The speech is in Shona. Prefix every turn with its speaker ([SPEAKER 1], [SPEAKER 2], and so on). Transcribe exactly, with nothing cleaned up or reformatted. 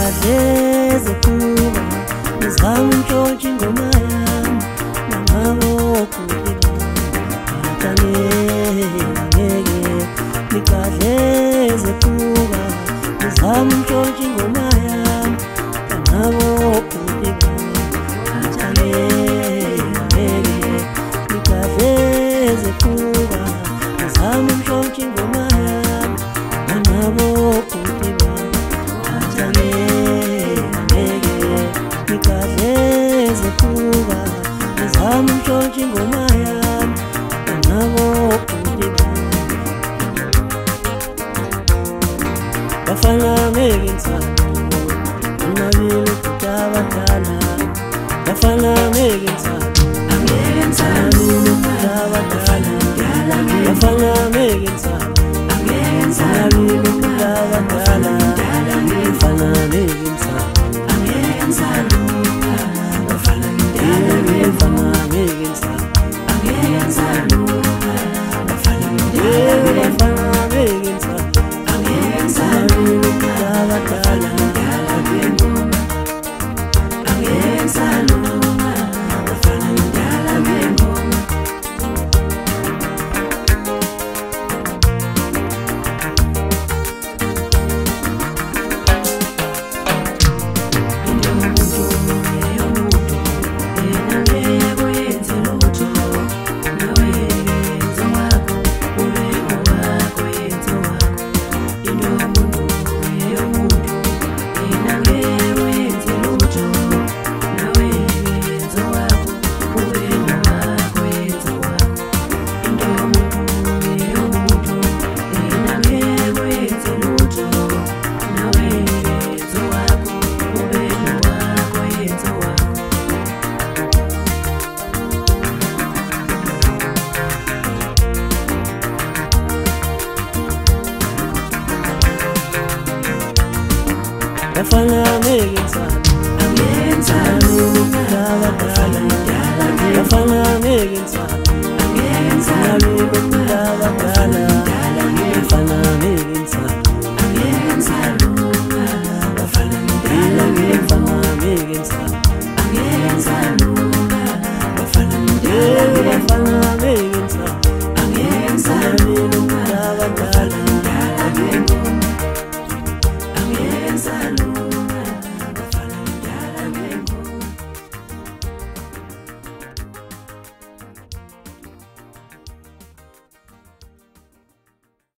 [SPEAKER 1] nikadleze kuba ngizama umtshontsha ingoma yami namabokudila ngeke nikadleze kuba ngizama umtshontsha ingoma yami namabokudila nikadleze kuba ngizama umtshontsha ingoma yami namabokudila nikadleze kuba ngizama umtshontsha ingoma yami namabokudila bafana ngeke ngisaba unabile kutabadala bafana ngeke ngisaba angeke ngisaba kutabadala bafana ngeke ngisaba angeke ngisaba kutabadala bafana ngeke ngisaba angeke ngisaba bafana ngeke bafana ngeke ngisaba angeke ngisaba bafana ngeke bafana ngeke ngisaba angeke ngisaba kutabadala bafana ngeke ngisaba